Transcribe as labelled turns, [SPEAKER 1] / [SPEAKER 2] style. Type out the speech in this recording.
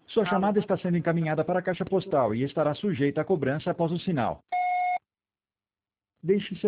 [SPEAKER 1] Sua chamada está sendo encaminhada para a caixa postal e estará sujeita a cobrança após o sinal. Deixe seu